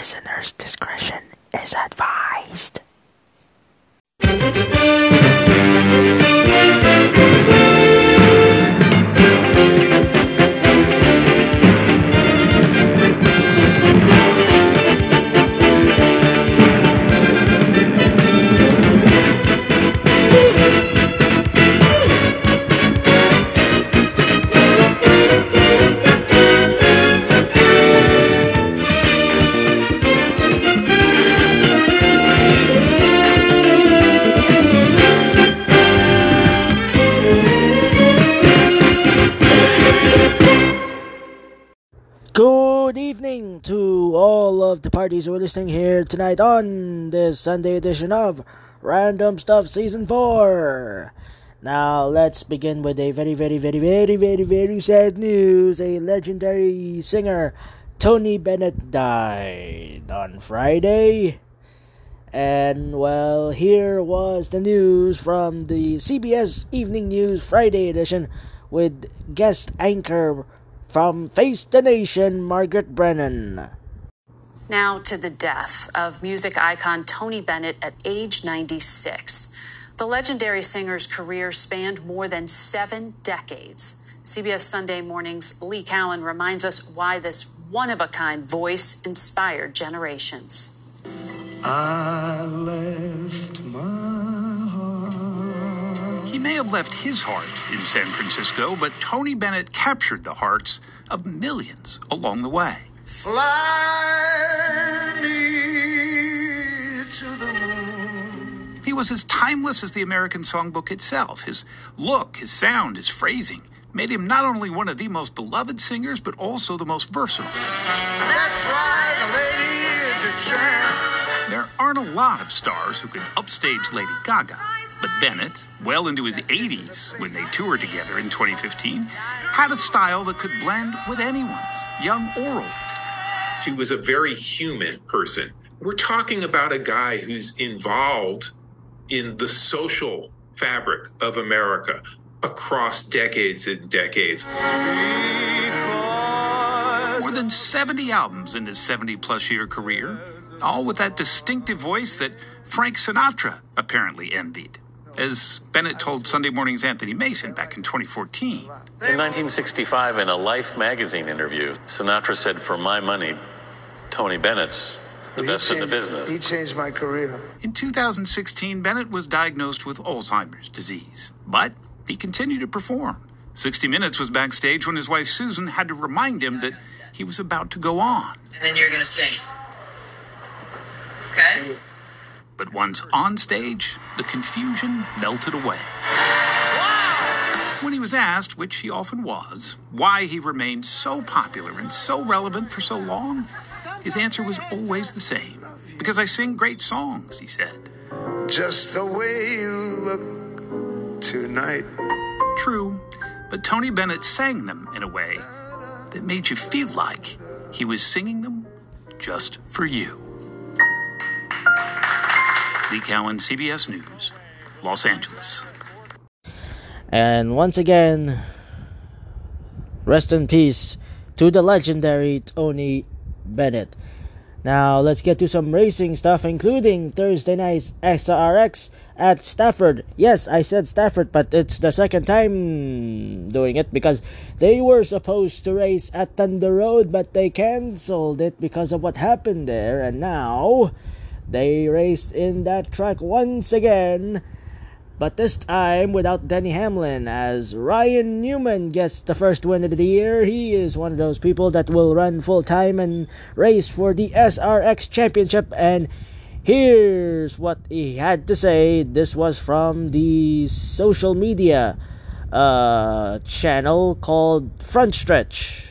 Listener's discretion is advised. Good evening to all of the parties who are listening here tonight on this Sunday edition of Random Stuff Season 4. Now, let's begin with a very sad news. A legendary singer, Tony Bennett, died on Friday. And, well, here was the news from the CBS Evening News Friday edition with guest anchor from Face the Nation, Margaret Brennan. Now to the death of music icon Tony Bennett at age 96. The legendary singer's career spanned more than 7 decades. CBS Sunday Morning's Lee Cowan reminds us why this one-of-a-kind voice inspired generations. I left my heart. He may have left his heart in San Francisco, but Tony Bennett captured the hearts of millions along the way. Fly me to the moon. He was as timeless as the American songbook itself. His look, his sound, his phrasing made him not only one of the most beloved singers, but also the most versatile. That's why the lady is a champ. There aren't a lot of stars who can upstage Lady Gaga, but Bennett, well into his 80s when they toured together in 2015, had a style that could blend with anyone's, young or old. He was a very human person. We're talking about a guy who's involved in the social fabric of America across decades and decades. More than 70 albums in his 70-plus year career, all with that distinctive voice that Frank Sinatra apparently envied. As Bennett told Sunday Morning's Anthony Mason back in 2014. In 1965, in a Life magazine interview, Sinatra said, "For my money, Tony Bennett's the best in the business." He changed my career. In 2016, Bennett was diagnosed with Alzheimer's disease, but he continued to perform. 60 Minutes was backstage when his wife Susan had to remind him that he was about to go on. And then you're going to sing. Okay? But once on stage, the confusion melted away. When he was asked, which he often was, why he remained so popular and so relevant for so long, his answer was always the same. Because I sing great songs, he said. Just the way you look tonight. True, but Tony Bennett sang them in a way that made you feel like he was singing them just for you. Lee Cowan, CBS News, Los Angeles. And once again, rest in peace to the legendary Tony Bennett. Now, let's get to some racing stuff, including Thursday night's SRX at Stafford. Yes, I said Stafford, but it's the second time doing it because they were supposed to race at Thunder Road, but they canceled it because of what happened there, and now they raced in that track once again, but this time without Denny Hamlin, as Ryan Newman gets the first win of the year. He is one of those people that will run full-time and race for the SRX Championship, and here's what he had to say. This was from the social media channel called Front Stretch.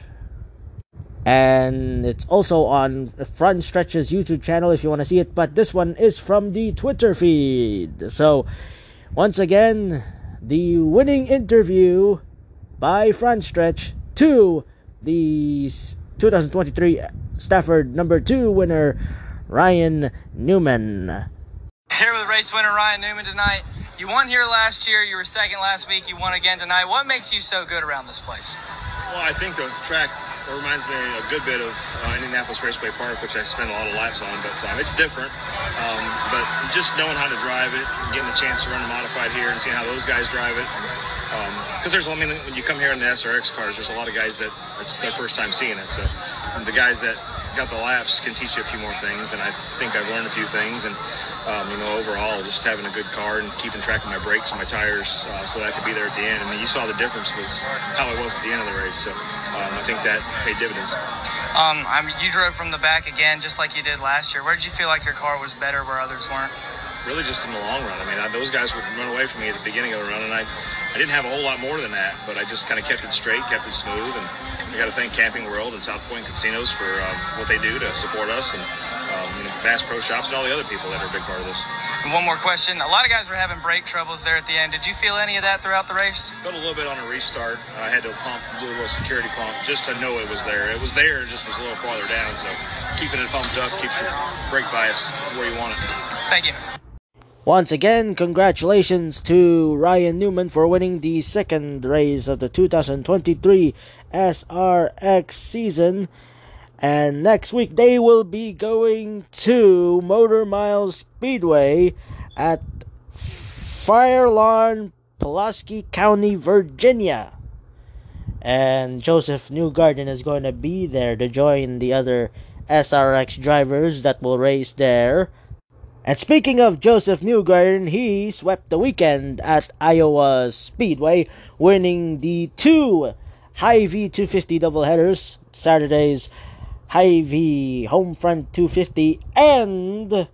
And it's also on Front Stretch's YouTube channel if you want to see it. But this one is from the Twitter feed. So, once again, the winning interview by Front Stretch to the 2023 Stafford number 2 winner, Ryan Newman. Here with race winner Ryan Newman tonight. You won here last year. You were second last week. You won again tonight. What makes you so good around this place? Well, I think the track reminds me a good bit of Indianapolis Raceway Park, which I spent a lot of laps on, but it's different. But just knowing how to drive it, getting a chance to run a modified here and seeing how those guys drive it. Because when you come here in the SRX cars, there's a lot of guys that it's their first time seeing it. So the guys that got the laps can teach you a few more things, and I think I've learned a few things. And overall, just having a good car and keeping track of my brakes and my tires so that I could be there at the end. I mean, you saw the difference was how it was at the end of the race. So I think that paid dividends. You drove from the back again, just like you did last year. Where did you feel like your car was better where others weren't? Really just in the long run. I mean, those guys would run away from me at the beginning of the run, and I didn't have a whole lot more than that, but I just kind of kept it straight, kept it smooth, and I got to thank Camping World and South Point Casinos for what they do to support us, and Bass Pro Shops and all the other people that are a big part of this. And one more question. A lot of guys were having brake troubles there at the end. Did you feel any of that throughout the race? Felt a little bit on a restart. I had to do a little security pump just to know it was there. It was there, it just was a little farther down, so keeping it pumped up keeps your brake bias where you want it. Thank you. Once again, congratulations to Ryan Newman for winning the second race of the 2023 SRX season. And next week they will be going to Motor Miles Speedway at Fairlawn, Pulaski County, Virginia. And Joseph Newgarden is going to be there to join the other SRX drivers that will race there. And speaking of Joseph Newgarden, he swept the weekend at Iowa Speedway, winning the two Hy-Vee 250 doubleheaders, Saturday's Hy-Vee Homefront 250, and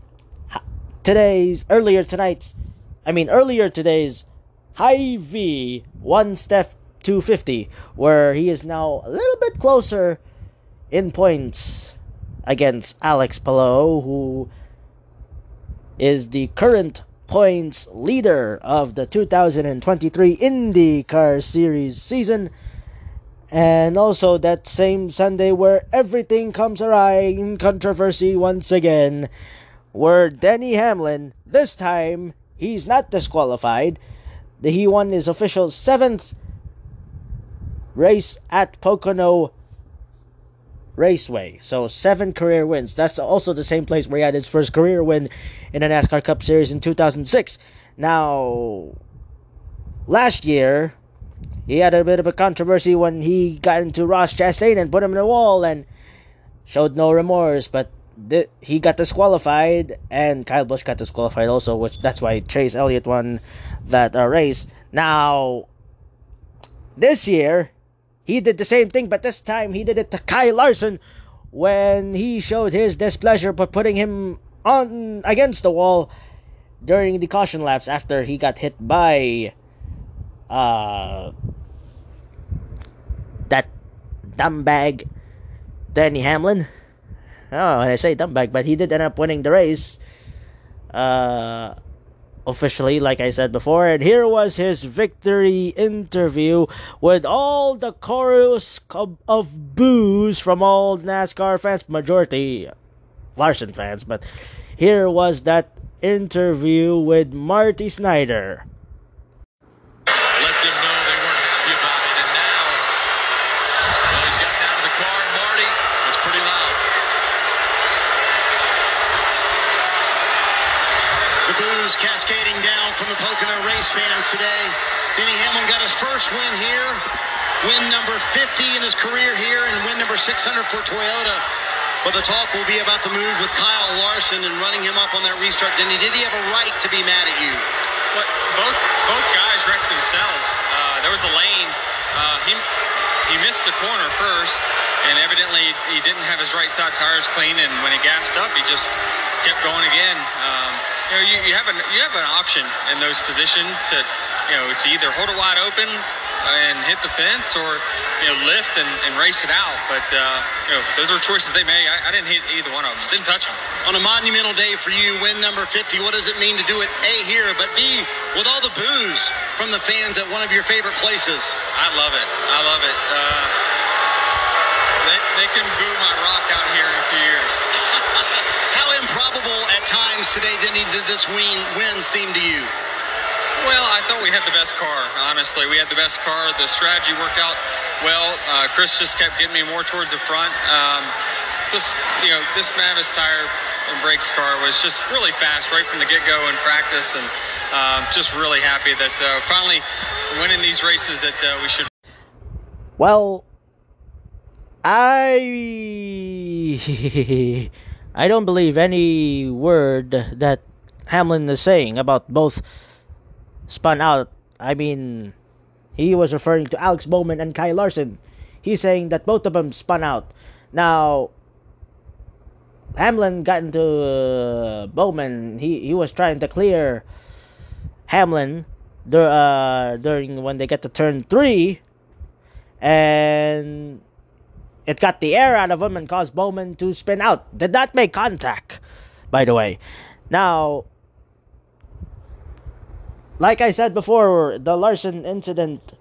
earlier today's Hy-Vee One Step 250, where he is now a little bit closer in points against Alex Palou, who is the current points leader of the 2023 IndyCar Series season. And also that same Sunday where everything comes awry in controversy once again, where Denny Hamlin, this time, he's not disqualified. He won his official 7th race at Pocono Raceway. So 7 career wins. That's also the same place where he had his first career win in the NASCAR Cup Series in 2006. Now, last year, he had a bit of a controversy when he got into Ross Chastain and put him in the wall and showed no remorse, but he got disqualified, and Kyle Busch got disqualified also, that's why Chase Elliott won that race. Now, this year, he did the same thing, but this time he did it to Kyle Larson when he showed his displeasure by putting him on against the wall during the caution laps after he got hit by that dumbbag Denny Hamlin. Oh, when I say dumbbag, but he did end up winning the race officially, like I said before. And here was his victory interview with all the chorus of boos from all NASCAR fans, majority Larson fans. But here was that interview with Marty Snyder. Let them know they weren't happy about it, and now, well, he's gotten out of the car, and Marty, it's pretty loud. The boos cascading down from the Pocono race fans today. Denny Hamlin got his first win here, win number 50 in his career here, and win number 600 for Toyota. But the talk will be about the move with Kyle Larson and running him up on that restart. Denny, did he have a right to be mad at you? But both guys wrecked themselves. There was the lane. He missed the corner first, and evidently he didn't have his right side tires clean. And when he gassed up, he just kept going again. You have an option in those positions to either hold it wide open and hit the fence, or lift and race it out. But those are choices they made. I didn't hit either one of them. Didn't touch them. On a monumental day for you, win number 50. What does it mean to do it A, here, but B, with all the boos from the fans at one of your favorite places? I love it. They can boo my rock out here in a few years. How improbable at times today, Denny, did this win seem to you? Well, I thought we had the best car, honestly. We had the best car. The strategy worked out well. Chris just kept getting me more towards the front. This Mavis tire and brakes car was just really fast right from the get-go in practice, and just really happy that finally winning these races that we should. Well, I don't believe any word that Hamlin is saying about both spun out. I mean, he was referring to Alex Bowman and Kyle Larson. He's saying that both of them spun out. Now, Hamlin got into Bowman. He was trying to clear Hamlin during when they get to turn 3, and it got the air out of him and caused Bowman to spin out. Did not make contact, by the way. Now, like I said before, the Larson incident,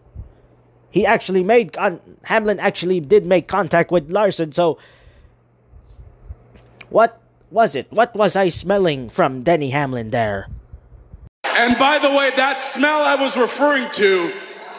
Hamlin actually did make contact with Larson. So, what was it? What was I smelling from Denny Hamlin there? And by the way, that smell I was referring to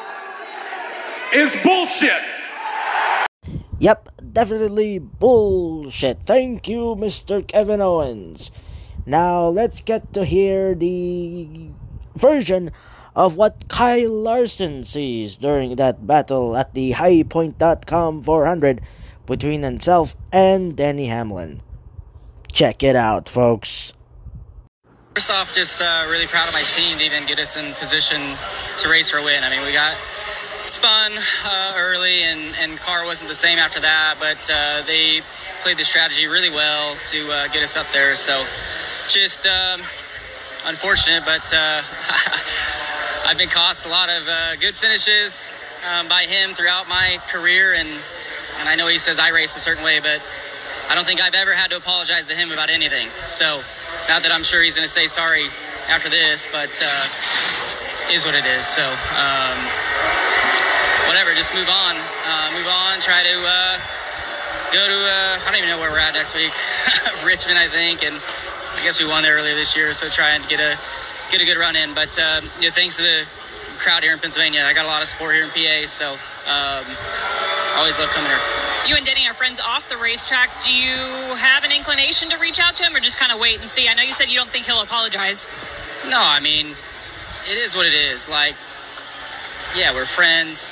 is bullshit. Yep, definitely bullshit. Thank you, Mr. Kevin Owens. Now, let's get to hear the version of what Kyle Larson sees during that battle at the highpoint.com 400 between himself and Denny Hamlin. Check it out, folks. First off, just really proud of my team to even get us in position to race for a win. I mean, we got spun early, and car wasn't the same after that, but they played the strategy really well to get us up there. So just unfortunate, but I've been cost a lot of good finishes by him throughout my career, and I know he says I race a certain way, but I don't think I've ever had to apologize to him about anything. So, not that I'm sure he's going to say sorry after this, but is what it is. So, whatever, just move on. Try to go to, I don't even know where we're at next week. Richmond, I think, and I guess we won there earlier this year, so try and get a good run in. But, thanks to the crowd here in Pennsylvania, I got a lot of support here in PA, so always love coming here. You and Denny are friends off the racetrack. Do you have an inclination to reach out to him or just kind of wait and see? I know you said you don't think he'll apologize. No, I mean, it is what it is. Like, yeah, we're friends.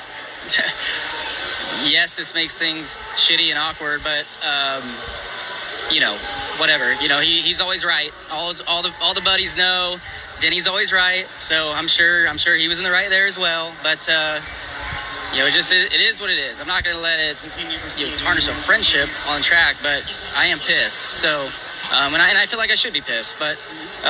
Yes, this makes things shitty and awkward, but, whatever. He's always right. All the buddies know Denny's always right. So I'm sure he was in the right there as well. But, it is what it is. I'm not going to let it tarnish a friendship on track, but I am pissed. So, and I feel like I should be pissed, but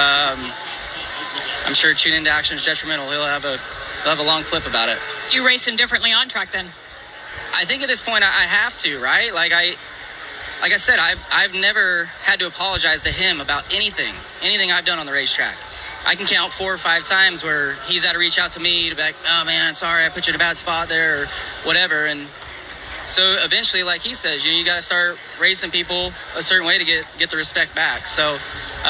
I'm sure tune into Action's Detrimental. He'll have a long clip about it. Do you race him differently on track then? I think at this point I have to, right? Like I said, I've never had to apologize to him about anything I've done on the racetrack. I can count 4 or 5 times where he's had to reach out to me to be like, oh man, sorry, I put you in a bad spot there or whatever. And so eventually, like he says, you got to start racing people a certain way to get the respect back. So,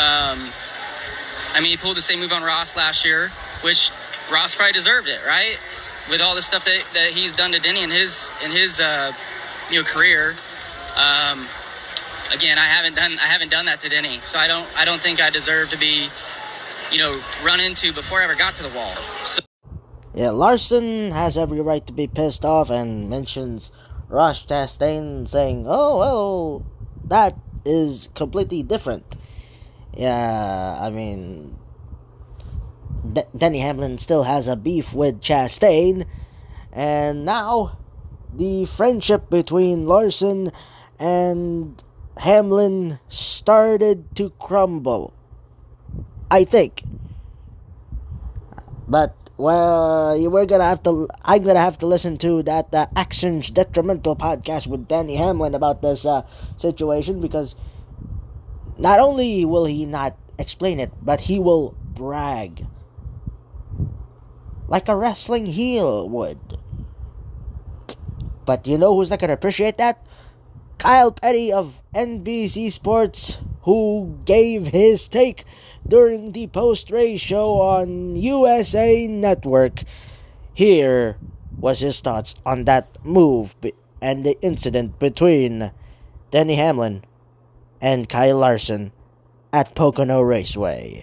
he pulled the same move on Ross last year, which Ross probably deserved it, right? With all the stuff that he's done to Denny in his career. Again, I haven't done that to Denny, so I don't think I deserve to be run into before I ever got to the wall. So. Yeah, Larson has every right to be pissed off and mentions Ross Chastain saying, oh, well, that is completely different. Yeah, I mean, Denny Hamlin still has a beef with Chastain, and now the friendship between Larson and Hamlin started to crumble, I think. But I'm gonna have to listen to that Actions Detrimental podcast with Denny Hamlin about this situation, because not only will he not explain it, but he will brag like a wrestling heel would. But you know who's not gonna appreciate that? Kyle Petty of NBC Sports, who gave his take during the post-race show on USA Network. Here was his thoughts on that move and the incident between Denny Hamlin and Kyle Larson at Pocono Raceway.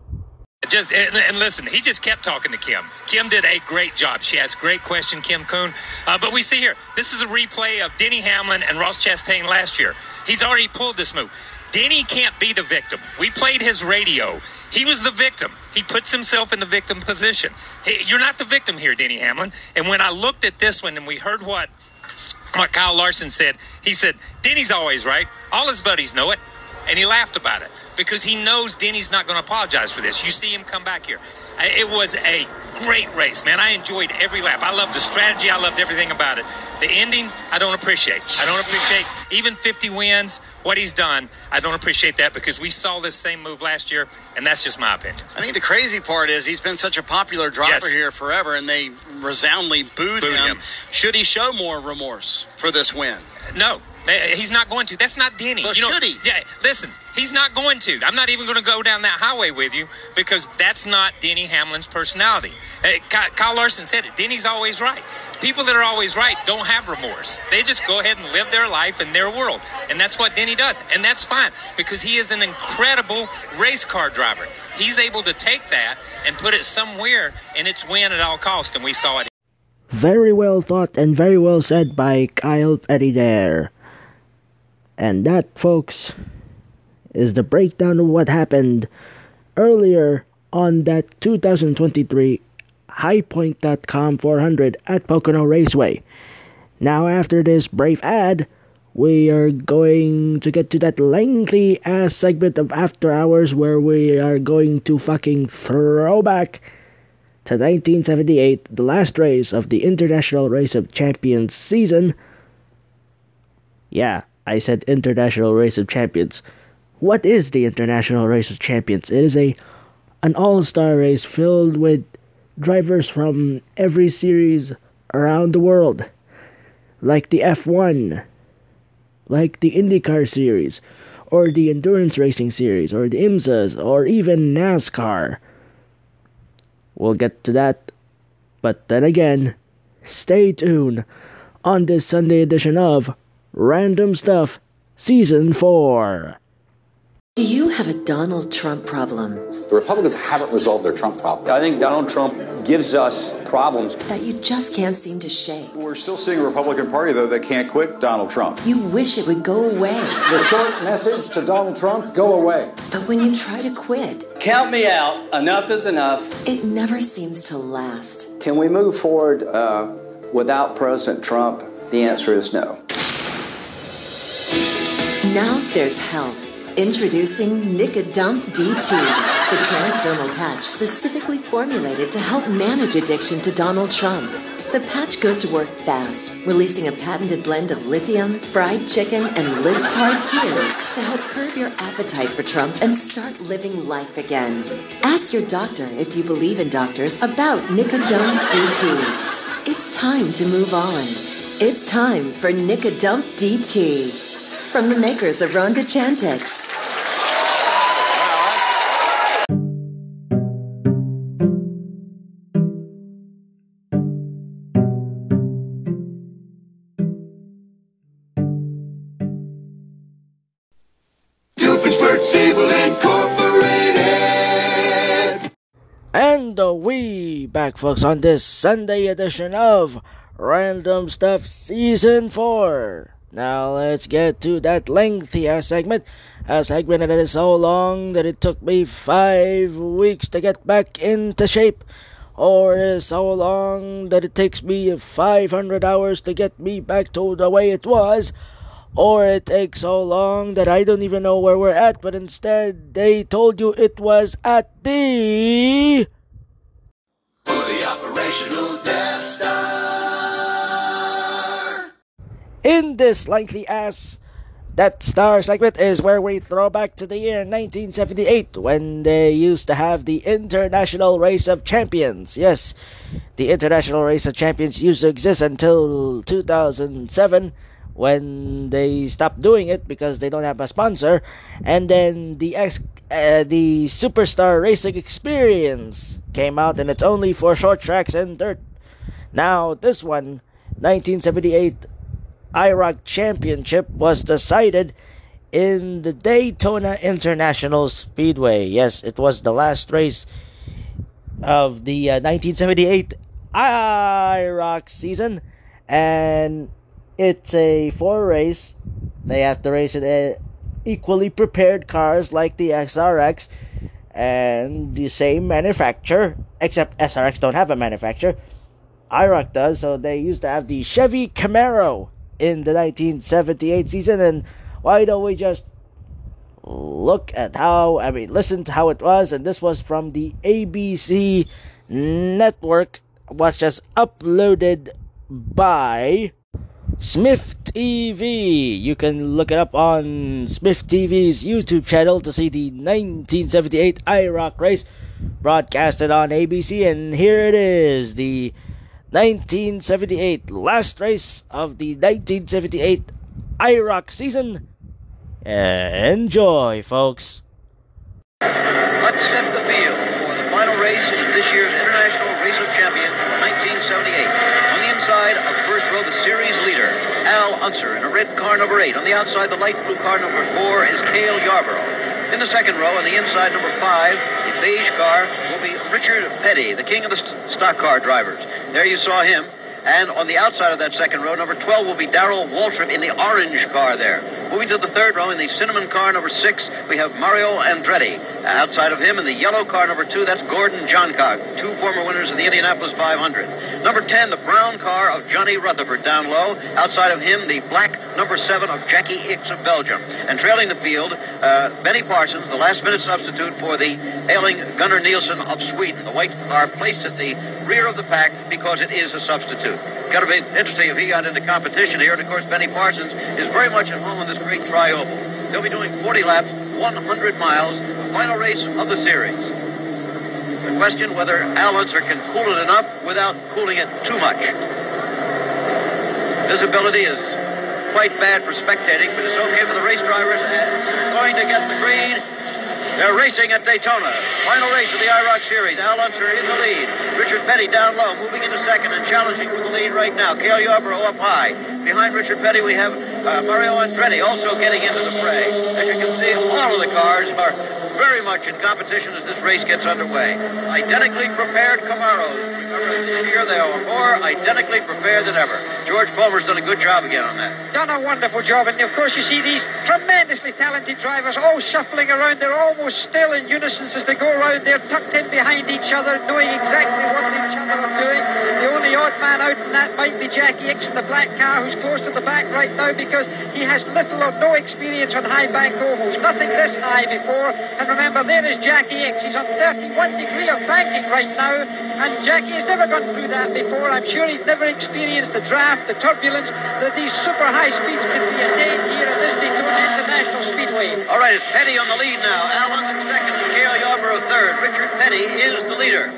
And listen, he just kept talking to Kim. Kim did a great job. She asked great question, Kim Kuhn. But we see here, this is a replay of Denny Hamlin and Ross Chastain last year. He's already pulled this move. Denny can't be the victim. We played his radio. He was the victim. He puts himself in the victim position. Hey, you're not the victim here, Denny Hamlin. And when I looked at this one and we heard what Kyle Larson said, he said, Denny's always right. All his buddies know it. And he laughed about it because he knows Denny's not going to apologize for this. You see him come back here. It was a great race, man. I enjoyed every lap. I loved the strategy. I loved everything about it. The ending, I don't appreciate. I don't appreciate even 50 wins, what he's done. I don't appreciate that because we saw this same move last year, and that's just my opinion. I think the crazy part is he's been such a popular driver here forever, and they resoundingly booed him. Should he show more remorse for this win? No. He's not going to. That's not Denny. Well, should he? Yeah, listen, he's not going to. I'm not even going to go down that highway with you because that's not Denny Hamlin's personality. Kyle Larson said it. Denny's always right. People that are always right don't have remorse. They just go ahead and live their life in their world. And that's what Denny does. And that's fine because he is an incredible race car driver. He's able to take that and put it somewhere, and it's win at all costs, and we saw it. Very well thought and very well said by Kyle Petty there. And that, folks, is the breakdown of what happened earlier on that 2023 HighPoint.com 400 at Pocono Raceway. Now, after this brief ad, we are going to get to that lengthy-ass segment of After Hours where we are going to fucking throw back to 1978, the last race of the International Race of Champions season. Yeah, I said International Race of Champions. What is the International Race of Champions? It is an all-star race filled with drivers from every series around the world. Like the F1, like the IndyCar series, or the Endurance Racing series, or the IMSAs, or even NASCAR. We'll get to that, but then again, stay tuned on this Sunday edition of Random Stuff Season 4. Do you have a Donald Trump problem? The Republicans haven't resolved their Trump problem. I think Donald Trump gives us problems that you just can't seem to shake. We're still seeing a Republican Party, though, that can't quit Donald Trump. You wish it would go away. The short message to Donald Trump, go away. But when you try to quit... Count me out. Enough is enough. It never seems to last. Can we move forward without President Trump? The answer is no. Now there's help. Introducing Nicodump DT, the transdermal patch specifically formulated to help manage addiction to Donald Trump. The patch goes to work fast, releasing a patented blend of lithium, fried chicken, and libtard tears to help curb your appetite for Trump and start living life again. Ask your doctor if you believe in doctors about Nicodump DT. It's time to move on. It's time for Nicodump DT. From the makers of Ronda Chantix. And we back, folks, on this Sunday edition of Random Stuff Season 4. Now let's get to that lengthy segment. A segment that is so long that it took me 5 weeks to get back into shape. Or is so long that it takes me 500 hours to get me back to the way it was. Or it takes so long that I don't even know where we're at, but instead they told you it was at the Operational Death Star. In this lengthy Death Star segment is where we throw back to the year 1978 when they used to have the International Race of Champions. Yes, the International Race of Champions used to exist until 2007 when they stopped doing it because they don't have a sponsor. And then the Superstar Racing Experience came out, and it's only for short tracks and dirt. Now this one, 1978 IROC Championship, was decided in the Daytona International Speedway. Yes, it was the last race of the 1978 IROC season, and it's a 4 race. They have to race in equally prepared cars like the SRX and the same manufacturer, except SRX don't have a manufacturer. IROC does, so they used to have the Chevy Camaro in the 1978 season. And why don't we just listen to how it was? And this was from the ABC network, was just uploaded by Smith TV. You can look it up on Smith TV's YouTube channel to see the 1978 IROC race broadcasted on ABC. And here it is, the 1978 last race of the 1978 IROC season. Enjoy, folks. Let's set the field for the final race of this year's International Race of Champions 1978. On the inside of the first row, the series leader, Al Unser, in a red car number 8. On the outside, the light blue car number 4 is Cale Yarborough. In the second row, on the inside, number 5, the beige car will be Richard Petty, the king of the stock car drivers. There you saw him. And on the outside of that second row, number 12 will be Darrell Waltrip in the orange car there. Moving to the third row, in the cinnamon car number 6, we have Mario Andretti. Outside of him, in the yellow car number 2, that's Gordon Johncock, 2 former winners of the Indianapolis 500. Number 10, the brown car of Johnny Rutherford down low. Outside of him, the black number 7 of Jackie Hicks of Belgium. And trailing the field, Benny Parsons, the last-minute substitute for the ailing Gunnar Nielsen of Sweden. The white car placed at the rear of the pack because it is a substitute. Got to be interesting if he got into competition here. And, of course, Benny Parsons is very much at home in this great tri-oval. He'll be doing 40 laps, 100 miles, the final race of the series. The question whether Al Unser can cool it enough without cooling it too much. Visibility is quite bad for spectating, but it's okay for the race drivers. And going to get the green. They're racing at Daytona. Final race of the IROC Series. Al Unser in the lead. Richard Petty down low, moving into second and challenging for the lead right now. Cale Yarborough up high. Behind Richard Petty, we have Mario Andretti also getting into the fray. As you can see, all of the cars are very much in competition as this race gets underway. Identically prepared Camaros. This year they are more identically prepared than ever. George Palmer's done a good job again on that. Done a wonderful job. And, of course, you see these tremendously talented drivers all shuffling around. They're almost still in unison as they go around. They're tucked in behind each other, knowing exactly what each other are doing. The only odd man out in that might be Jackie Hicks in the black car, who's close to the back right now because he has little or no experience on high bank ovals. Nothing this high before. And remember, there is Jackie Hicks. He's on 31 degree of banking right now, and Jackie has never gone through that before. I'm sure he's never experienced the draft, the turbulence that these super high speeds can be attained here at this Daytona International Speedway. All right, it's Petty on the lead now. Al Unser second and Cale Yarborough third. Richard Petty is the leader.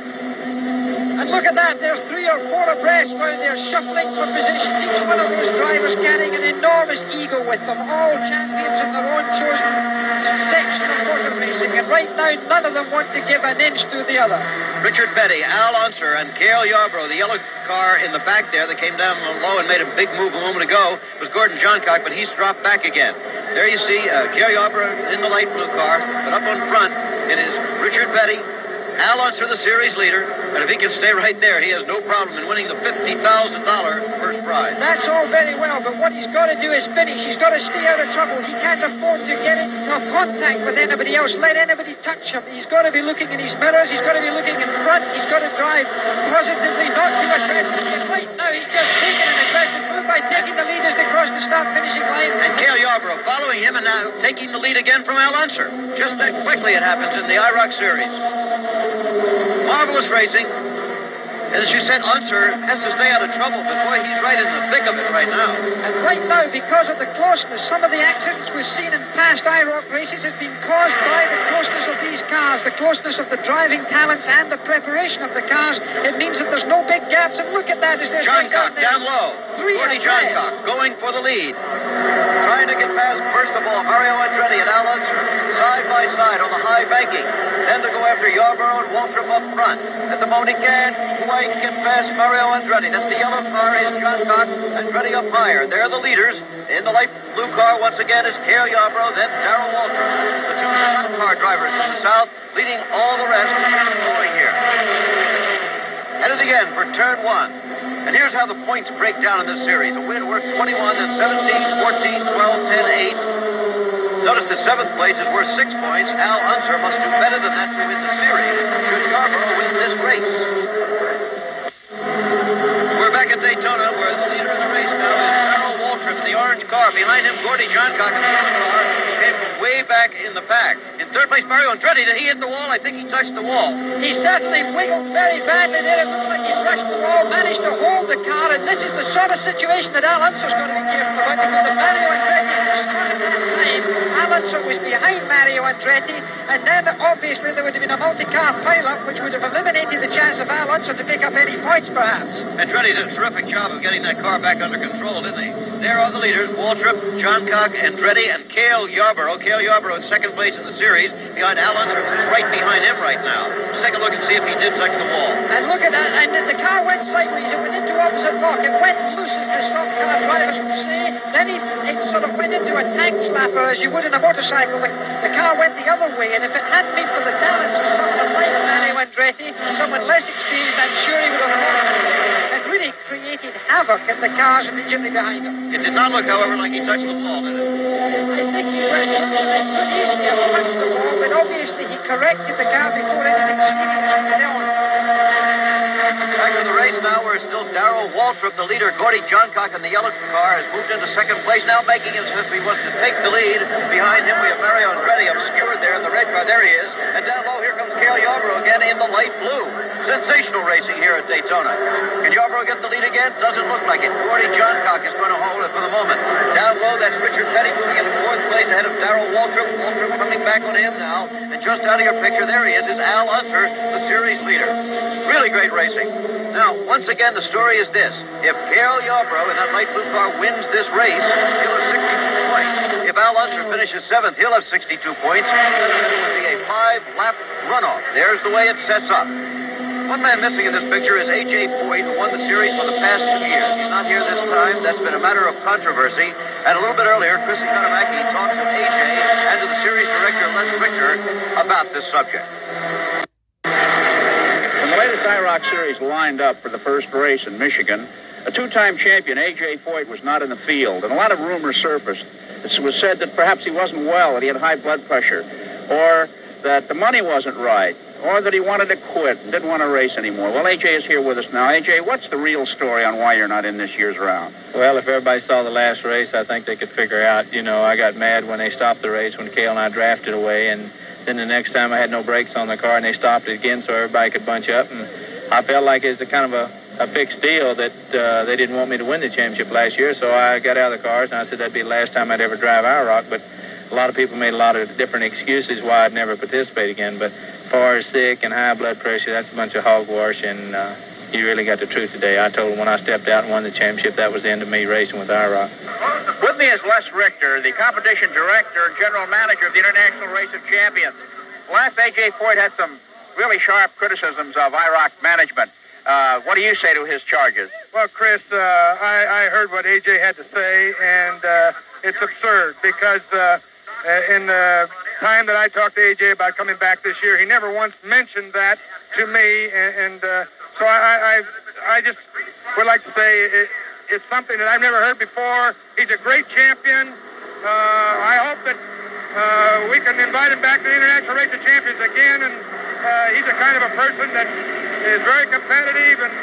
And look at that, there's 3 or 4 abreast while they're shuffling for position. Each one of those drivers carrying an enormous ego with them, all champions in their own chosen section of motor racing. And right now, none of them want to give an inch to the other. Richard Petty, Al Unser, and Cale Yarborough. The yellow car in the back there that came down low and made a big move a moment ago was Gordon Johncock, but he's dropped back again. There you see Cale Yarborough in the light blue car, but up on front it is Richard Petty, Al Unser, the series leader, and if he can stay right there, he has no problem in winning the $50,000 first prize. That's all very well, but what he's got to do is finish. He's got to stay out of trouble. He can't afford to get into contact with anybody else, let anybody touch him. He's got to be looking in his mirrors. He's got to be looking in front. He's got to drive positively, not too aggressively. And right now, he's just taking an aggressive move by taking the lead as they cross the start-finishing line. And Cale Yarborough following him and now taking the lead again from Al Unser. Just that quickly it happens in the IROC Series. Marvelous racing. As you said, Unser has to stay out of trouble, but boy, he's right in the thick of it right now. And right now, because of the closeness, some of the accidents we've seen in past IROC races have been caused by the closeness of these cars, the closeness of the driving talents and the preparation of the cars. It means that there's no big gaps, and look at that as they're Johncock down low. Gordy Johncock going for the lead. Trying to get past, first of all, Mario Andretti and Al Unser, side by side on the high banking. Then to go after Yarborough and Waltrip up front. At the moment he can, White get past Mario Andretti. That's the yellow car is Johncock. Andretti up higher. They're the leaders. In the light blue car once again is Cale Yarborough, then Darrell Waltrip. The two stock car drivers from the south leading all the rest going here. Headed again for turn one. And here's how the points break down in this series. A win worth 21, then 17, 14, 12, 10, 8. Notice that seventh place is worth 6 points. Al Unser must do better than that to win the series. Should Yarborough win this race? We're back at Daytona, where the leader of the race now is Darrell Waltrip in the orange car. Behind him, Gordy Johncock in the yellow car. Came from way back in the pack. In third place, Mario Andretti. Did he hit the wall? I think he touched the wall. He certainly wiggled very badly there. It looked like he brushed the wall, managed to hold the car, and this is the sort of situation that Al Unser's going to be careful about, because if Mario Andretti was starting at the time, Al Unser was behind Mario Andretti, and then obviously there would have been a multi-car pile-up, which would have eliminated the chance of Al Unser to pick up any points, perhaps. Andretti did a terrific job of getting that car back under control, didn't he? There are the leaders, Waltrip, Johncock, Andretti, and Cale Yarborough. Cale Yarborough in second place in the series, behind Al Unser, who's right behind him right now. Let's take a look and see if he did touch the wall. And look at that, and the car went sideways. It went into opposite lock. It went loose, as the stock car drivers would say. Then it sort of went into a tank slapper, as you would in a motorcycle. The car went the other way, and if it hadn't been for the talents of someone like Mario Andretti, someone less experienced, I'm sure he would have lost. It really created havoc in the cars immediately behind him. It did not look, however, like he touched the wall, did it? I think he could easily have touched the wall, but obviously he corrected the car before it had exceeded its element. Back to the race now, where still Darrell Waltrip, the leader. Gordy Johncock in the yellow car has moved into second place, now making as if he wants to take the lead. Behind him, we have Mario Andretti obscured there in the red car. There he is. And down low, here comes Cale Yarborough again in the light blue. Sensational racing here at Daytona. Can Yarborough get the lead again? Doesn't look like it. Gordy Johncock is going to hold it for the moment. Down low, that's Richard Petty moving into fourth place ahead of Darrell Waltrip. Waltrip coming back on him now. And just out of your picture, there he is Al Unser, the series leader. Really great racing. Now, once again, the story is this. If Cale Yarborough in that light blue car wins this race, he'll have 62 points. If Al Unser finishes seventh, he'll have 62 points. It would be a 5-lap runoff. There's the way it sets up. One man missing in this picture is A.J. Foyt, who won the series for the past 2 years. He's not here this time. That's been a matter of controversy. And a little bit earlier, Chris Economaki talked to A.J. and to the series director, Les Richter, about this subject. When the latest IROC series lined up for the first race in Michigan, a two-time champion, A.J. Foyt, was not in the field, and a lot of rumors surfaced. It was said that perhaps he wasn't well, that he had high blood pressure, or that the money wasn't right, or that he wanted to quit and didn't want to race anymore. Well, A.J. is here with us now. A.J., what's the real story on why you're not in this year's round? Well, if everybody saw the last race, I think they could figure out, I got mad when they stopped the race when Cale and I drafted away, and then the next time I had no brakes on the car, and they stopped it again so everybody could bunch up, and I felt like it's a kind of a fixed deal that they didn't want me to win the championship last year, so I got out of the cars, and I said that'd be the last time I'd ever drive IROC, but a lot of people made a lot of different excuses why I'd never participate again, but as far as sick and high blood pressure, that's a bunch of hogwash, and you really got the truth today. I told them when I stepped out and won the championship, that was the end of me racing with IROC. With me is Les Richter, the competition director and general manager of the International Race of Champions. Last A.J. Foyt had some really sharp criticisms of IROC management. What do you say to his charges? Well, Chris, I heard what A.J. had to say, and it's absurd because in the time that I talked to A.J. about coming back this year, he never once mentioned that to me, and so I just would like to say it's something that I've never heard before. He's a great champion. I hope that we can invite him back to the International Race of Champions again, and he's a kind of a person that is very competitive, and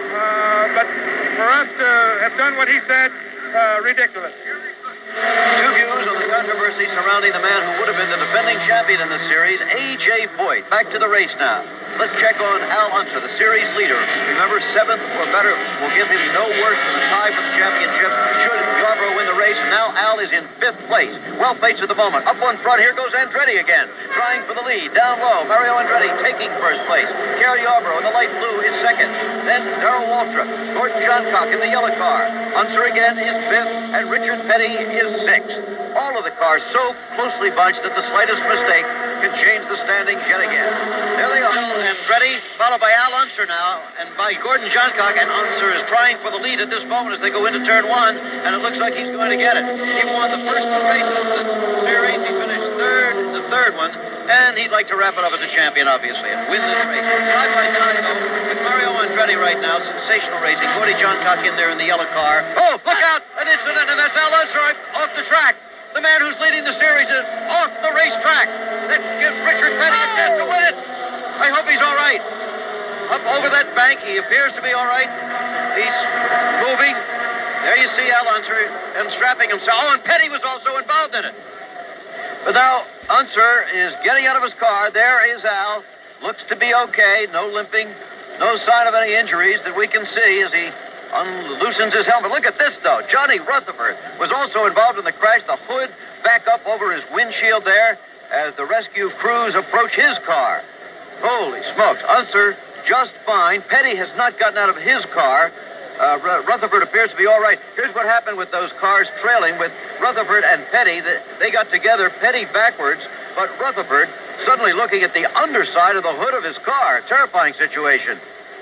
but for us to have done what he said, ridiculous. Two views on the controversy surrounding the man who would have been the defending champion in the series, A.J. Foyt. Back to the race now. Let's check on Al Unser, the series leader. Remember, 7th or better will give him no worse than a tie for the championship should Yarborough win the race. And now Al is in 5th place. Well placed at the moment. Up on front, here goes Andretti again, trying for the lead. Down low, Mario Andretti taking first place. Cale Yarborough in the light blue is 2nd. Then Darrell Waltrip, Gordon Johncock in the yellow car. Unser again is 5th, and Richard Petty is 6th. All of the cars so closely bunched that the slightest mistake can change the standings yet again. There they are. Andretti, followed by Al Unser now, and by Gordon Johncock, and Unser is trying for the lead at this moment as they go into turn 1, and it looks like he's going to get it. He won the first 2 races of the series. He finished 3rd in the 3rd one, and he'd like to wrap it up as a champion, obviously, and win this race. Side by side, though, with Mario Andretti right now, sensational racing. Gordon Johncock in there in the yellow car. Oh, look out! An incident, and that's Al Unser off the track. The man who's leading the series is off the racetrack. That gives Richard Petty a chance to win it. I hope he's all right. Up over that bank, he appears to be all right. He's moving. There you see Al Unser unstrapping himself. Oh, and Petty was also involved in it. But now Unser is getting out of his car. There is Al. Looks to be okay. No limping. No sign of any injuries that we can see as he unloosens his helmet. Look at this, though. Johnny Rutherford was also involved in the crash. The hood back up over his windshield there as the rescue crews approach his car. Holy smokes. Unser just fine. Petty has not gotten out of his car. Rutherford appears to be all right. Here's what happened with those cars trailing with Rutherford and Petty. They got together, Petty backwards, but Rutherford suddenly looking at the underside of the hood of his car. Terrifying situation.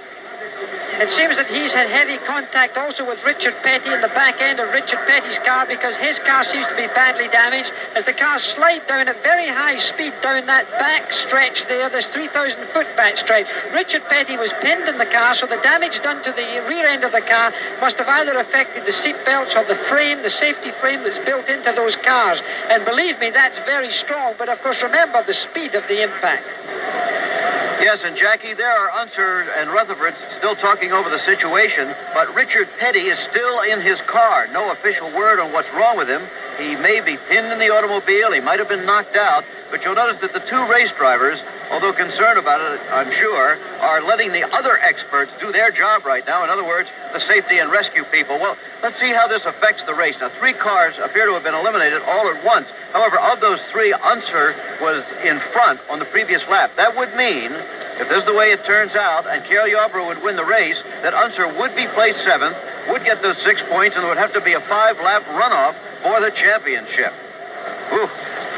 It seems that he's had heavy contact also with Richard Petty in the back end of Richard Petty's car, because his car seems to be badly damaged as the car slid down at very high speed down that back stretch there, this 3,000-foot back stretch. Richard Petty was pinned in the car, so the damage done to the rear end of the car must have either affected the seat belts or the frame, the safety frame that's built into those cars. And believe me, that's very strong, but of course remember the speed of the impact. Yes, and Jackie, there are Unser and Rutherford still talking over the situation, but Richard Petty is still in his car. No official word on what's wrong with him. He may be pinned in the automobile. He might have been knocked out. But you'll notice that the 2 race drivers, although concerned about it, I'm sure, are letting the other experts do their job right now. In other words, the safety and rescue people. Well, let's see how this affects the race. Now, 3 cars appear to have been eliminated all at once. However, of those 3, Unser was in front on the previous lap. That would mean, if this is the way it turns out, and Cale Yarborough would win the race, that Unser would be placed 7th, would get those 6 points, and there would have to be a 5-lap runoff for the championship. Ooh.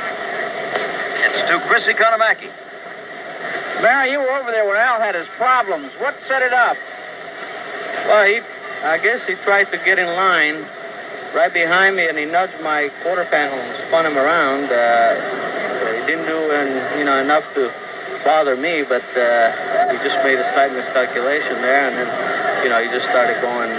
It's to Chris Economaki. Mary, you were over there when Al had his problems. What set it up? Well, I guess he tried to get in line right behind me, and he nudged my quarter panel and spun him around. He didn't do enough to bother me, but he just made a slight miscalculation there, and then, he just started going,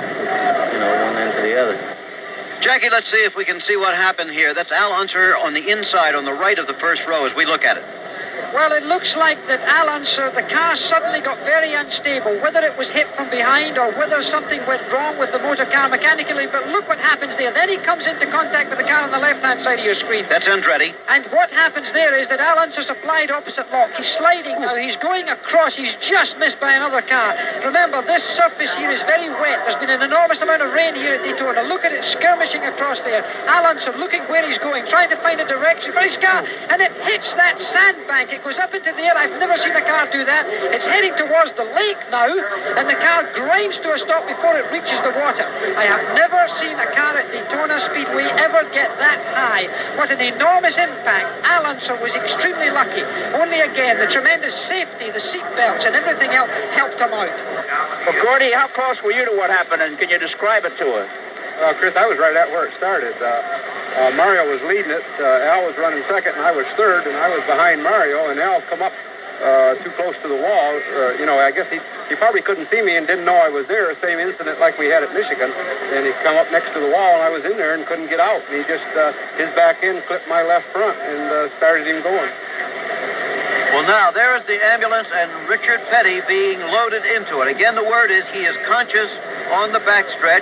one end to the other. Jackie, let's see if we can see what happened here. That's Al Unser on the inside, on the right of the first row as we look at it. Well, it looks like that Al Unser, the car suddenly got very unstable, whether it was hit from behind or whether something went wrong with the motor car mechanically. But look what happens there. Then he comes into contact with the car on the left-hand side of your screen. That's Andretti. And what happens there is that Al Unser's applied opposite lock. He's sliding now. He's going across. He's just missed by another car. Remember, this surface here is very wet. There's been an enormous amount of rain here at Daytona. Look at it skirmishing across there. Al Unser looking where he's going, trying to find a direction for his car, and it hits that sandbank. It goes up into the air. I've never seen a car do that. It's heading towards the lake now, and the car grinds to a stop before it reaches the water. I have never seen a car at Daytona Speedway ever get that high. What an enormous impact. Al Unser was extremely lucky. Only again, the tremendous safety, the seat belts, and everything else helped him out. Well, Gordy, how close were you to what happened, and can you describe it to us? Chris, I was right at where it started. Mario was leading it. Al was running second, and I was third, and I was behind Mario, and Al come up too close to the wall. I guess he probably couldn't see me and didn't know I was there. Same incident like we had at Michigan. And he come up next to the wall, and I was in there and couldn't get out. And he just, his back end clipped my left front and started him going. Well, now, there's the ambulance and Richard Petty being loaded into it. Again, the word is he is conscious on the backstretch.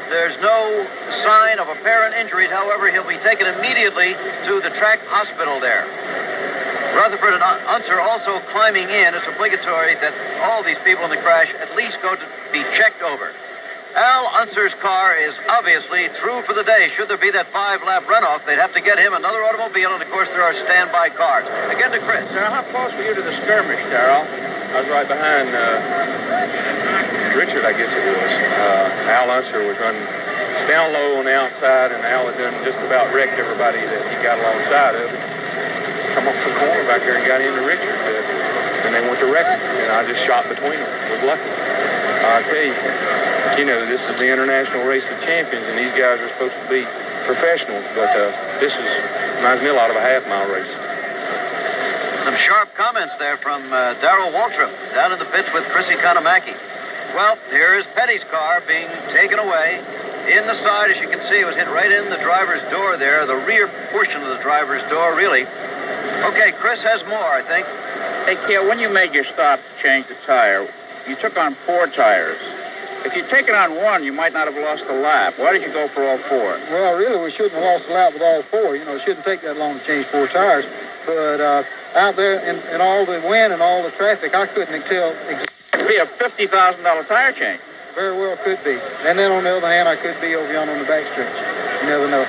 There's no sign of apparent injuries. However, he'll be taken immediately to the track hospital there. Rutherford and Unser also climbing in. It's obligatory that all these people in the crash at least go to be checked over. Al Unser's car is obviously through for the day. Should there be that 5-lap runoff, they'd have to get him another automobile, and of course there are standby cars. Again to Chris. Darrell, how close were you to the skirmish, Darrell? I was right behind Richard, I guess it was. Al Unser was running down low on the outside, and Al had done just about wrecked everybody that he got alongside of. Come off the corner back there and got into Richard, and they went to wreck him, and I just shot between them. Was lucky. I tell you, this is the International Race of Champions, and these guys are supposed to be professionals, but this reminds me a lot of a half-mile race. Some sharp comments there from Darrell Waltrip down in the pits with Chrissy Kanamaki. Well, here is Petty's car being taken away. In the side, as you can see, it was hit right in the driver's door there, the rear portion of the driver's door, really. Okay, Chris has more, I think. Hey, Cale, when you made your stop to change the tire, you took on 4 tires. If you'd taken on 1, you might not have lost a lap. Why did you go for all 4? Well, really, we shouldn't have lost a lap with all 4. It shouldn't take that long to change 4 tires. But out there in all the wind and all the traffic, I couldn't tell exactly. It could be a $50,000 tire change. Very well could be. And then on the other hand, I could be over yonder on the backstretch. You never know.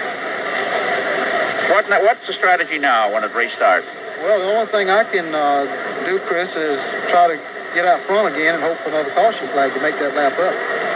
What's the strategy now when it restarts? Well, the only thing I can do, Chris, is try to get out front again and hope for another caution flag to make that lap up.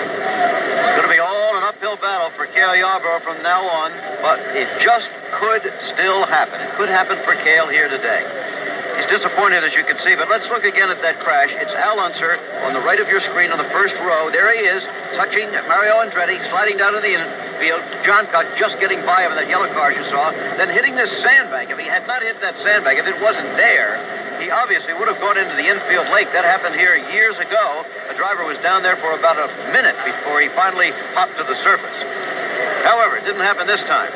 It's going to be all an uphill battle for Cale Yarborough from now on, but it just could still happen. It could happen for Cale here today. He's disappointed, as you can see, but let's look again at that crash. It's Al Unser on the right of your screen on the first row. There he is, touching Mario Andretti, sliding down to the infield. John Cock just getting by him in that yellow car, as you saw, then hitting this sandbank. If he had not hit that sandbank, if it wasn't there, he obviously would have gone into the infield lake. That happened here years ago. The driver was down there for about a minute before he finally popped to the surface. However, it didn't happen this time.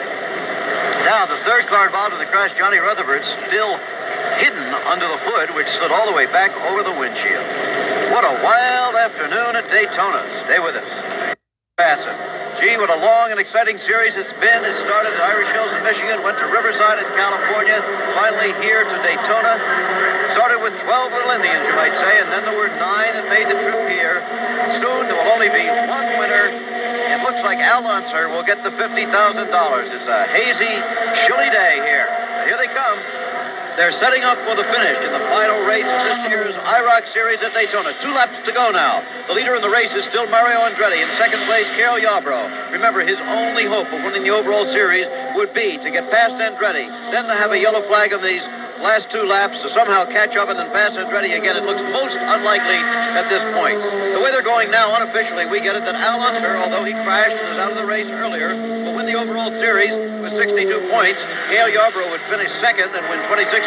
Now, the third car involved in the crash, Johnny Rutherford, still hidden under the hood, which slid all the way back over the windshield. What a wild afternoon at Daytona. Stay with us. Bassett. Gee, what a long and exciting series it's been. It started at Irish Hills in Michigan, went to Riverside in California, finally here to Daytona. Started with 12 Little Indians, you might say, and then there were 9 that made the trip here. Soon there will only be one winner. It looks like Al Unser will get the $50,000. It's a hazy, chilly day here. Here they come. They're setting up for the finish in the final race of this year's IROC Series at Daytona. 2 laps to go now. The leader in the race is still Mario Andretti. In second place, Cale Yarborough. Remember, his only hope of winning the overall series would be to get past Andretti, then to have a yellow flag on these last 2 laps to somehow catch up and then pass Andretti again. It looks most unlikely at this point. The way they're going now, unofficially, we get it that Al Unser, although he crashed and was out of the race earlier, will win the overall series with 62 points. Cale Yarborough would finish second and win $26,000.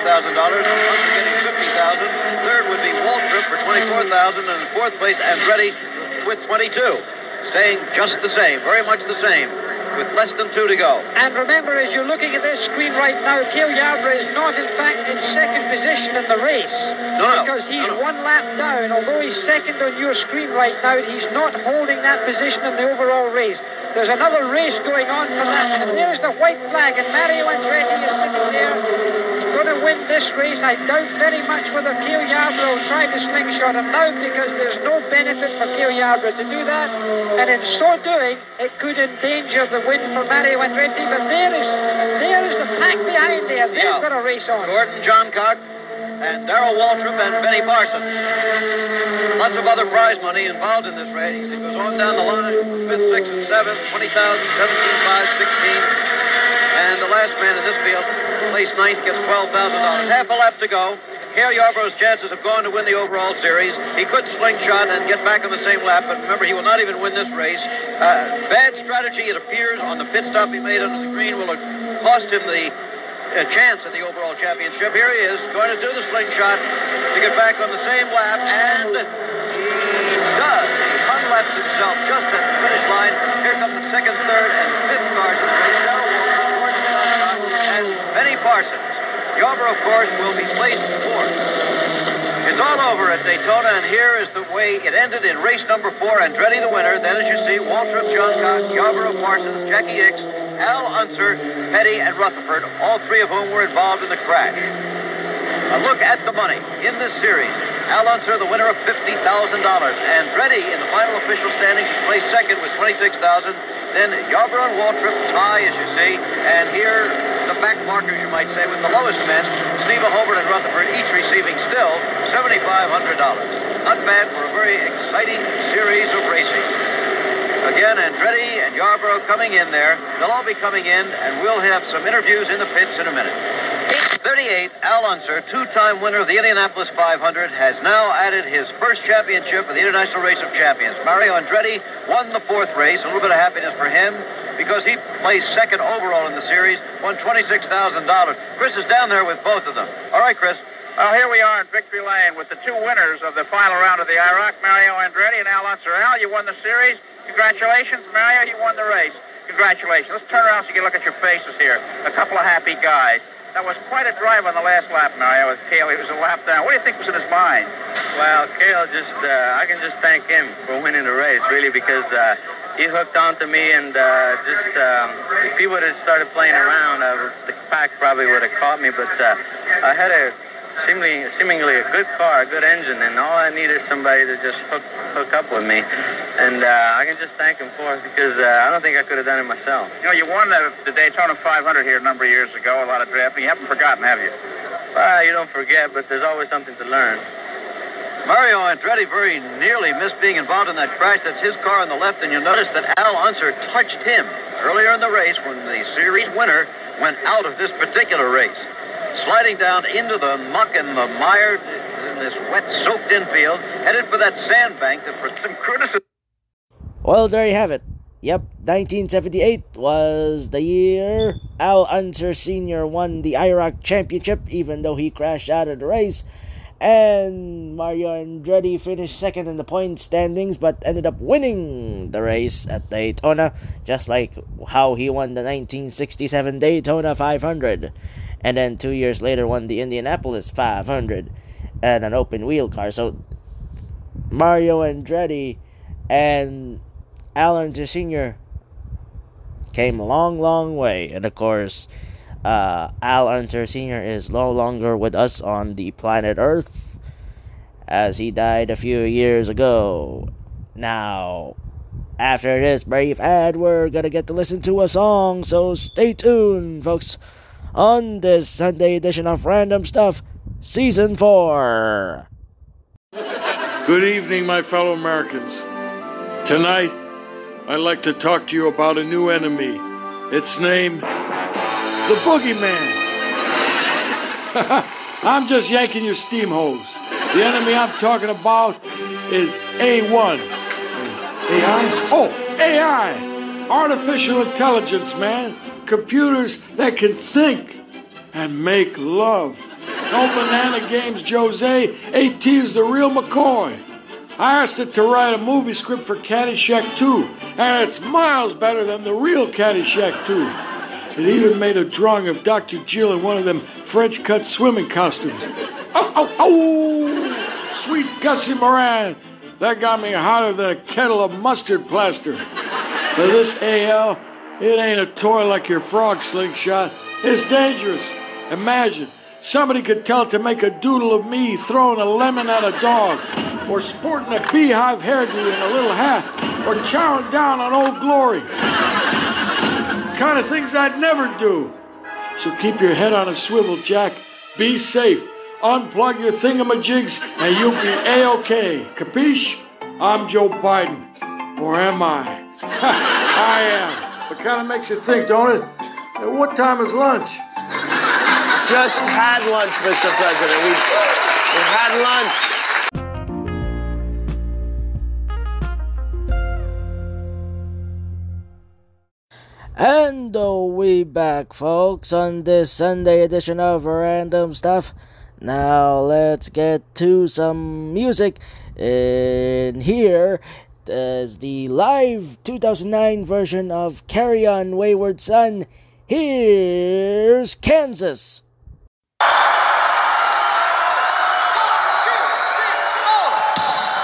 Unser getting $50,000. Third would be Waltrip for $24,000, and in fourth place, Andretti with $22,000. Staying just the same, very much the same, with less than 2 to go. And remember, as you're looking at this screen right now, Cale Yarborough is not, in fact, in second position in the race. Because he's 1 lap down. Although he's second on your screen right now, he's not holding that position in the overall race. There's another race going on for that. And there's the white flag, and Mario Andretti is sitting there. He's going to win this race. I doubt very much whether Cale Yarborough will try to slingshot him now, because there's no benefit for Cale Yarborough to do that. And in so doing, it could endanger the win for Mario Andretti. But there is the pack behind there. They've got a race on. Gordon Johncock and Darrell Waltrip and Benny Parsons. Lots of other prize money involved in this race. It goes on down the line. 5th, 6th, and 7th, 20,000, 17, 5, 16. And the last man in this field, placed 9th, gets $12,000. Half a lap to go. Cale Yarborough's chances have gone to win the overall series. He could slingshot and get back on the same lap, but remember, he will not even win this race. Bad strategy, it appears, on the pit stop he made under the green will have cost him the chance at the overall championship. Here he is, going to do the slingshot to get back on the same lap, and he does. He unlaps himself just at the finish line. Here come the 2nd, 3rd, and 5th cars in the race. And Benny Parsons. Yarborough, of course, will be placed 4th. It's It's all over at Daytona, and here is the way it ended in race number 4. Andretti the winner. Then, as you see, Waltrip, John Cox, Yarborough, Parsons, Jackie Hicks, Al Unser, Petty, and Rutherford, all three of whom were involved in the crash. A look at the money in this series. Al Unser, the winner of $50,000. Andretti, in the final official standings, placed second with $26,000. Then Yarborough and Waltrip tie, as you see. And here, the back markers, you might say, with the lowest men, Steve Hobart and Rutherford, each receiving still $7,500. Not bad for a very exciting series of racing. Again, Andretti and Yarborough coming in there. They'll all be coming in, and we'll have some interviews in the pits in a minute. 38, Al Unser, two-time winner of the Indianapolis 500, has now added his first championship of the International Race of Champions. Mario Andretti won the fourth race. A little bit of happiness for him because he placed second overall in the series, won $26,000. Chris is down there with both of them. All right, Chris. Well, here we are in victory lane with the two winners of the final round of the IROC, Mario Andretti and Al Unser. Al, you won the series. Congratulations. Mario, you won the race. Congratulations. Let's turn around so you can look at your faces here. A couple of happy guys. That was quite a drive on the last lap, Mario, with Cale. He was a lap down. What do you think was in his mind? Well, Cale, I can just thank him for winning the race, really, because he hooked onto me, and if he would have started playing around, the pack probably would have caught me, but I had a seemingly a good car, a good engine, and all I needed somebody to just hook up with me. And I can just thank him for it because I don't think I could have done it myself. You know, you won the Daytona 500 here a number of years ago, a lot of drafting. You haven't forgotten, have you? Well, you don't forget, but there's always something to learn. Mario Andretti very nearly missed being involved in that crash. That's his car on the left, and you'll notice that Al Unser touched him earlier in the race when the series winner went out of this particular race. Sliding down into the muck and the mire in this wet, soaked-in field, headed for that sandbank that for some criticism. Well, there you have it. Yep, 1978 was the year Al Unser Sr. won the IROC Championship, even though he crashed out of the race. And Mario Andretti finished second in the point standings, but ended up winning the race at Daytona, just like how he won the 1967 Daytona 500. And then 2 years later won the Indianapolis 500 and an open wheel car. So Mario Andretti and Al Unser Sr. came a long way. And of course, Al Unser Sr. is no longer with us on the planet Earth, as he died a few years ago. Now, after this brief ad, we're gonna get to listen to a song, so stay tuned, folks, on this Sunday edition of Random Stuff, Season 4. Good evening, my fellow Americans. Tonight, I'd like to talk to you about a new enemy. Its name, the Boogeyman. I'm just yanking your steam hose. The enemy I'm talking about is A1. AI? Oh, AI. Artificial intelligence, man. Computers that can think and make love. No banana games, Jose. AT is the real McCoy. I asked it to write a movie script for Caddyshack 2, and it's miles better than the real Caddyshack 2. It even made a drawing of Dr. Jill in one of them French-cut swimming costumes. Oh! Sweet Gussie Moran. That got me hotter than a kettle of mustard plaster. But this AL, it ain't a toy like your frog slingshot. It's dangerous. Imagine, somebody could tell it to make a doodle of me throwing a lemon at a dog, or sporting a beehive hairdo and a little hat, or chowing down on Old Glory. Kind of things I'd never do. So keep your head on a swivel, Jack. Be safe. Unplug your thingamajigs and you'll be A-OK. Capiche? I'm Joe Biden. Or am I? I am. It kind of makes you think, don't it? What time is lunch? Just had lunch, Mr. President. We had lunch. And we back, folks, on this Sunday edition of Random Stuff. Now let's get to some music. And here is the live 2009 version of Carry On Wayward Son. Here's Kansas.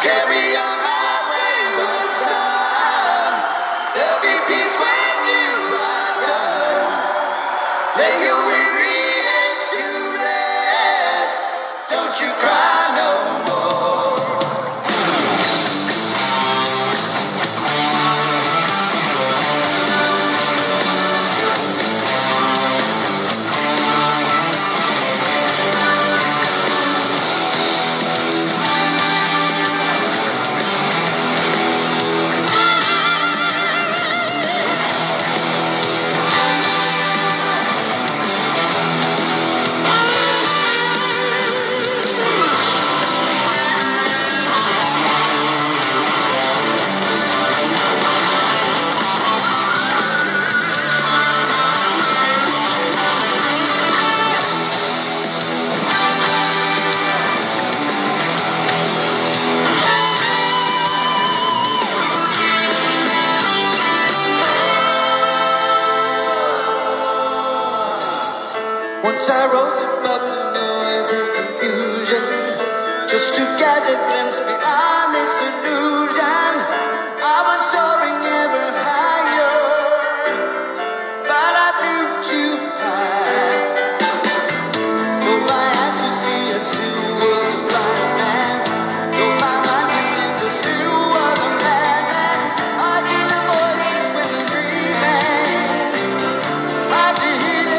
Carry on my wayward son. There'll be peace when you are done. Lay your weary head to rest. Don't you cry no more. Once I rose above the noise and confusion, just to get a glimpse beyond this illusion. I was soaring ever higher, but I flew too high. Though my eyes could see, I still was a blind man. Though my mind could think, I still was a madman. I hear the voices when we're dreaming. I did hear them.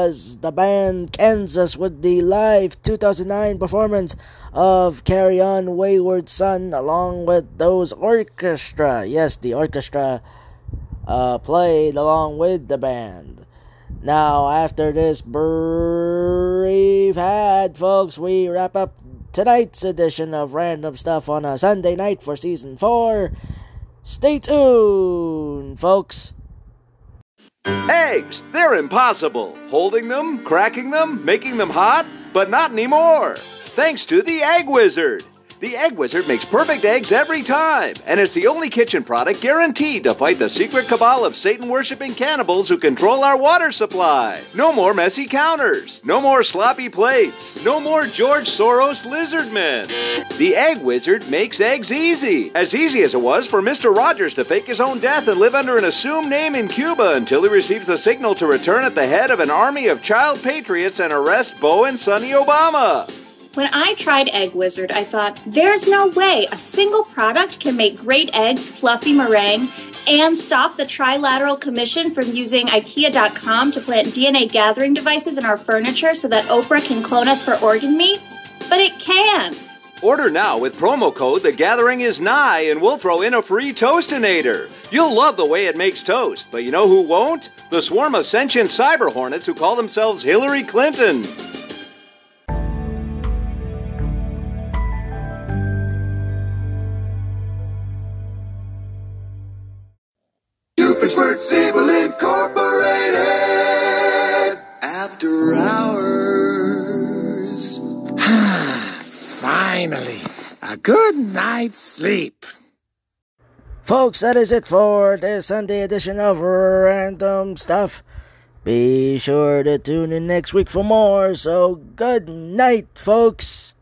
was the band Kansas with the live 2009 performance of Carry On Wayward Son, along with those orchestra. Yes, the orchestra played along with the band. Now, after this brief ad, folks, we wrap up tonight's edition of Random Stuff on a Sunday night for Season 4. Stay tuned, folks. Eggs, they're impossible. Holding them, cracking them, making them hot, but not anymore. Thanks to the Egg Wizard. The Egg Wizard makes perfect eggs every time, and it's the only kitchen product guaranteed to fight the secret cabal of Satan-worshipping cannibals who control our water supply. No more messy counters. No more sloppy plates. No more George Soros lizard men. The Egg Wizard makes eggs easy. As easy as it was for Mr. Rogers to fake his own death and live under an assumed name in Cuba until he receives the signal to return at the head of an army of child patriots and arrest Beau and Sonny Obama. When I tried Egg Wizard, I thought, there's no way a single product can make great eggs, fluffy meringue, and stop the Trilateral Commission from using IKEA.com to plant DNA gathering devices in our furniture so that Oprah can clone us for organ meat. But it can! Order now with promo code The Gathering Is Nigh, and we'll throw in a free Toastinator. You'll love the way it makes toast, but you know who won't? The swarm of sentient cyber hornets who call themselves Hillary Clinton. Doofenshmirtz Incorporated. After hours. Finally, a good night's sleep. Folks, that is it for this Sunday edition of Random Stuff. Be sure to tune in next week for more, so good night, folks.